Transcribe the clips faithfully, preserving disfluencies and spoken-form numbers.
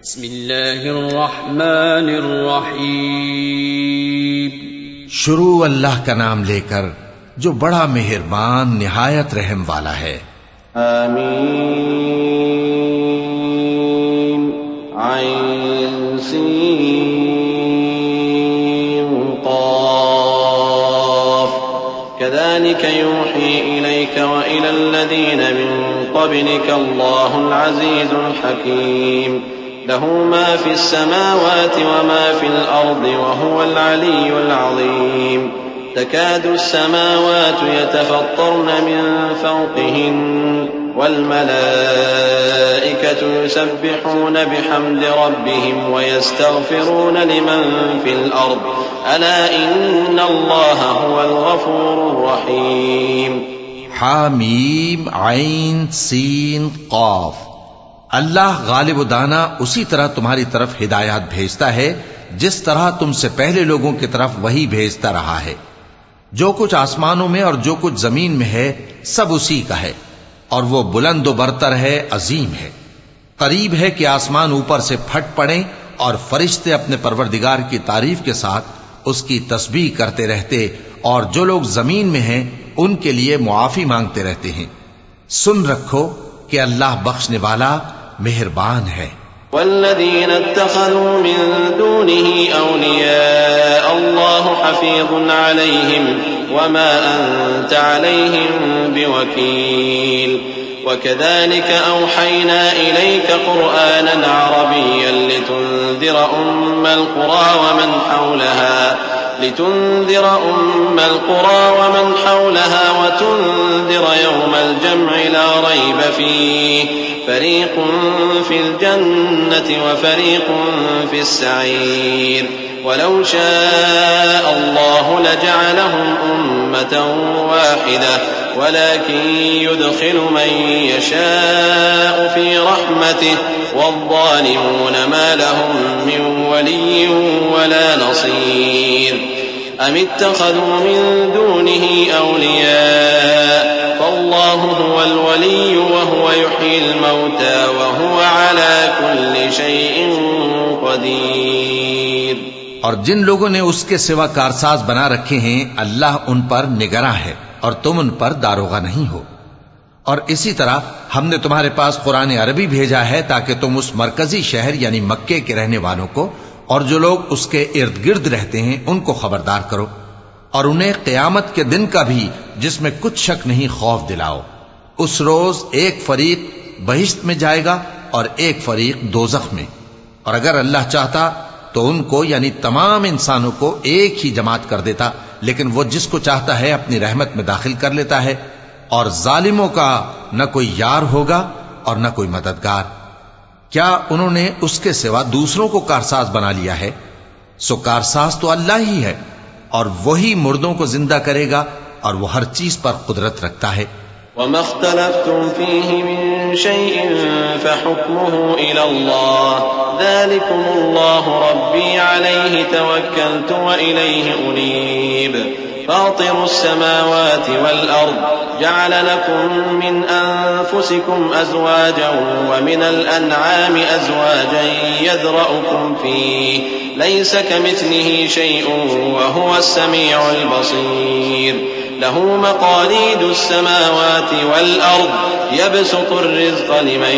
बिस्मिल्लाहिर्रहमानिर्रहीम। शुरू अल्लाह का नाम लेकर जो बड़ा मेहरबान निहायत रहम वाला है। आमीन। आइन सीन क़ाफ। कज़ालिक यूही इलैक व इलल लज़ीना मिन क़ब्लिक अल्लाहुल अज़ीज़ुल हकीम। लहू मा फ़िस समावाति व मा फ़िल अर्दि व हुवल अलिय्युल अज़ीम। तकादु अस्समावातु यतफ़त्तरन मिन फ़ौक़िहिन्न वल मलाइकतु युसब्बिहून बिहम्दि रब्बिहिम व यस्तग़फ़िरून लिमन फ़िल अर्द अला इन्नल्लाह हुवल गफ़ूरुर रहीम। हामीम आइन सीन क़ाफ। अल्लाह गालिब दाना उसी तरह तुम्हारी तरफ हिदायत भेजता है जिस तरह तुमसे पहले लोगों की तरफ वही भेजता रहा है। जो कुछ आसमानों में और जो कुछ जमीन में है सब उसी का है और वो बुलंद बरतर है, अजीम है। करीब है कि आसमान ऊपर से फट पड़े और फरिश्ते अपने परवरदिगार की तारीफ के साथ उसकी तस्बीह करते रहते और जो लोग जमीन में हैं उनके लिए मुआफी मांगते रहते हैं। सुन रखो कि अल्लाह बख्शने वाला मेहरबान है। वल्लज़ीन इत्तख़ज़ू मिन दूनिही औलिया अल्लाहु हफ़ीज़ुन अलैहिम वमा अंत अलैहिम बिवकील। वकज़ालिक औहयना इलैक क़ुरआनन अरबिय्यन लितुन्ज़िर उम्मल क़ुरा वमन हौलहा लितुन्ज़िर उम्मल क़ुरा वमन हौलहा वतुन्ज़िर यौमल जम'i ला रैब फ़ीह फ़रीक़ुन फ़िल जन्नति व फ़रीक़ुन फ़िस सईर। वलौ शाअ अल्लाहु लजअलहुम उम्मतन वाहिदह वलाकिन युदखिलु मन यशाअ फ़ी रहमतिह वज़्ज़ालिमून मा लहुम मिन वलिय्यिन वला नसीर। अम इत्तख़ज़ू मिन दूनिही औलिया फ़अल्लाहु हुवल वलिय्यु व हुव युह्यिल मौता व हुव अला कुल्लि शैइन क़दीर। और जिन लोगों ने उसके सिवा कारसाज बना रखे हैं अल्लाह उन पर निगरां है और तुम उन पर दारोगा नहीं हो। और इसी तरह हमने तुम्हारे पास कुरान अरबी भेजा है ताकि तुम उस मरकजी शहर यानी मक्के के रहने वालों को और जो लोग उसके इर्द गिर्द रहते हैं उनको खबरदार करो और उन्हें क़यामत के दिन का भी जिसमें कुछ शक नहीं खौफ दिलाओ। उस रोज एक फरीक बहिश्त में जाएगा और एक फरीक दोज़ख में। और अगर अल्लाह चाहता तो उनको यानी तमाम इंसानों को एक ही जमात कर देता, लेकिन वो जिसको चाहता है अपनी रहमत में दाखिल कर लेता है और जालिमों का न कोई यार होगा और न कोई मददगार। क्या उन्होंने उसके सिवा दूसरों को कारसाज बना लिया है? सो कारसाज तो अल्लाह ही है और वही मुर्दों को जिंदा करेगा और वो हर चीज पर कुदरत रखता है। वमा इख्तलफ्तुम फीहि मिन शैइन फहुक्मुहु इलल्लाह ज़ालिकुमुल्लाहु रब्बी अलैहि तवक्कलतु व इलैहि उनीब। फातिरुस समावाति वल अर्द जअल लकुम मिन अनफुसिकुम अज़वाजन व मिनल अनआमि अज़वाजन यज़रअुकुम फीहि लैसा कमिथलिहि शैउन व हुवस समीउल बसीर। लहू मक़ालीदुस समावाति वल अर्द यबसुतुर रिज़्क़ लिमन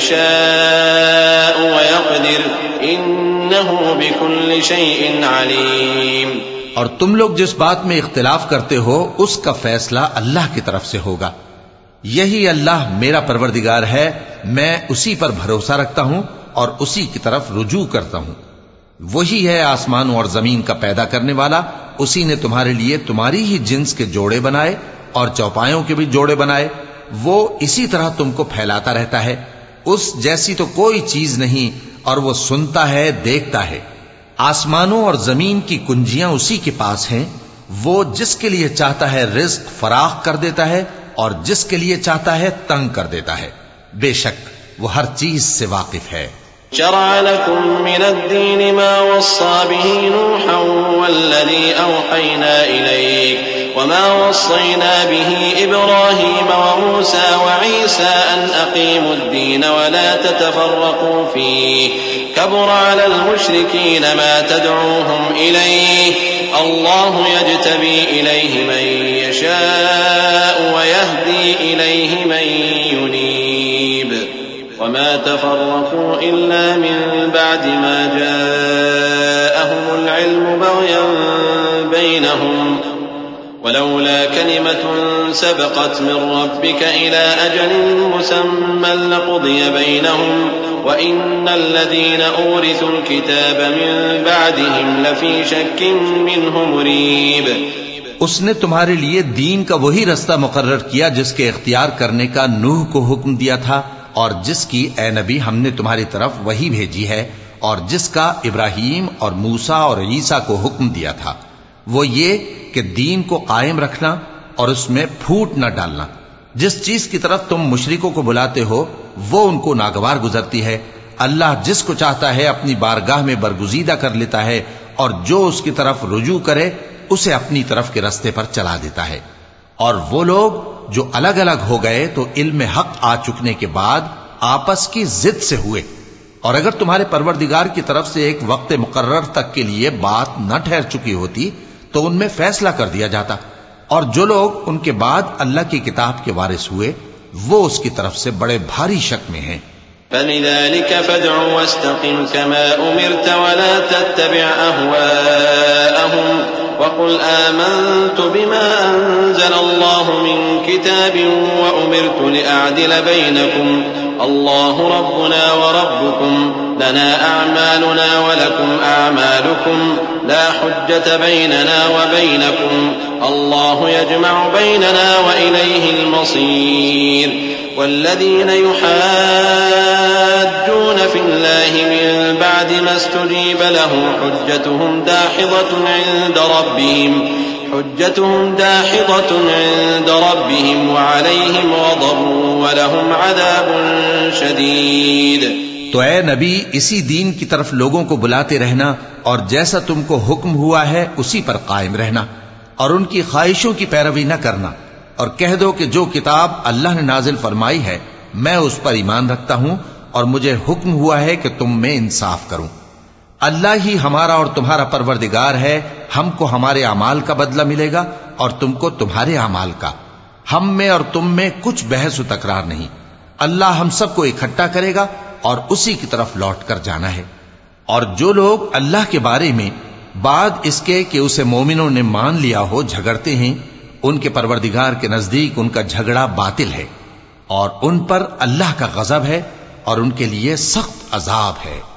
यशाअ व यक़दिर इन्नहु बिकुल्लि शैइन अलीम। और तुम लोग जिस बात में इख्तिलाफ करते हो उसका फैसला अल्लाह की तरफ से होगा। यही अल्लाह मेरा परवरदिगार है, मैं उसी पर भरोसा रखता हूं और उसी की तरफ रुजू करता हूं। वही है आसमानों और जमीन का पैदा करने वाला। उसी ने तुम्हारे लिए तुम्हारी ही जिन्स के जोड़े बनाए और चौपायों के भी जोड़े बनाए। वो इसी तरह तुमको फैलाता रहता है। उस जैसी तो कोई चीज नहीं और वो सुनता है, देखता है। आसमानों और जमीन की कुंजियां उसी के पास हैं। वो जिसके लिए चाहता है रिज्क फराख कर देता है और जिसके लिए चाहता है तंग कर देता है। बेशक वो हर चीज से वाकिफ है। शरअ लकुम मिनद्दीनि मा वस्सा बिही नूहन वल्लज़ी औहयना इलैक वमा वस्सैना बिही इब्राहीम वमूसा वईसा अन अकीमुद्दीन वला ततफर्रकू फीहि कबुर अलल मुश्रिकीन मा तदऊहुम इलैहि अल्लाहु यज्तबी इलैहि मन यशाअ व यहदी इलैहि मन युनीब वमा तफर्रकू इल्ला मिन बअदि मा जाअहुमुल इल्मु बग़यन बैनहुम वलौला कलिमतुन सबक़त मिन रब्बिका इला अजलिन मुसम्मन लक़ुदिय बैनहुम व इन्नल लज़ीना ऊरिथुल किताब मिन बअदिहिम लफ़ी शक्किन मिन्हु मुरीब। उसने तुम्हारे लिए दीन का वही रास्ता मुकर्रर किया जिसके इख्तियार करने का नूह को हुक्म दिया था और जिसकी ए नबी हमने तुम्हारी तरफ वही भेजी है और जिसका इब्राहीम और मूसा और ईसा को हुक्म दिया था, वो ये कि दीन को कायम रखना और उसमें फूट न डालना। जिस चीज की तरफ तुम मुशरिकों को बुलाते हो वो उनको नागवार गुजरती है। अल्लाह जिसको चाहता है अपनी बारगाह में बरगुजीदा कर लेता है और जो उसकी तरफ रुजू करे उसे अपनी तरफ के रास्ते पर चला देता है। और वो लोग जो अलग अलग हो गए तो इल्म हक आ चुकने के बाद आपस की जिद से हुए, और अगर तुम्हारे परवरदिगार की तरफ से एक वक्त मुकर्रर तक के लिए बात न ठहर चुकी होती तो उनमें फैसला कर दिया जाता, और जो लोग उनके बाद अल्लाह की किताब के वारिस हुए वो उसकी तरफ से बड़े भारी शक में हैं। फलिज़ालिका फदअ वस्तक़िम कमा उमिरत वला तत्तबिअ अहवाअहुम वक़ुल आमनतु बिमा अंज़लल्लाहु मिन किताबिन व उमिरतु लिअअदिल बैनकुम अल्लाहु रब्बुना व रब्बुकुम लना अअमालुना व लकुम अअमालुकुम ला हुज्जत बैनना व बैनकुम अल्लाहु यजमअु बैनना व इलैहिल मसीर वल्लज़ीन युहाज्जून फिल्लाहि मिन बअदि मा इस्तुजीब लहु हुज्जतुहुम दाहिदतुन इन्द रब्बिहिम हुज्जतुहुम दाहिदतुन इन्द रब्बिहिम व अलैहिम गज़बुन व लहुम अज़ाबुन शदीद। तो ए नबी इसी दीन की तरफ लोगों को बुलाते रहना और जैसा तुमको हुक्म हुआ है उसी पर कायम रहना और उनकी ख्वाहिशों की पैरवी न करना, और कह दो कि जो किताब अल्लाह ने नाजिल फरमाई है मैं उस पर ईमान रखता हूं और मुझे हुक्म हुआ है कि तुम में इंसाफ करूं। अल्लाह ही हमारा और तुम्हारा परवरदिगार है, हमको हमारे अमाल का बदला मिलेगा और तुमको तुम्हारे अमाल का। हम में और तुम में कुछ बहस व तकरार नहीं। अल्लाह हम सबको इकट्ठा करेगा और उसी की तरफ लौट कर जाना है। और जो लोग अल्लाह के बारे में बाद इसके कि उसे मोमिनों ने मान लिया हो झगड़ते हैं, उनके परवरदिगार के नजदीक उनका झगड़ा बातिल है और उन पर अल्लाह का गजब है और उनके लिए सख्त अजाब है।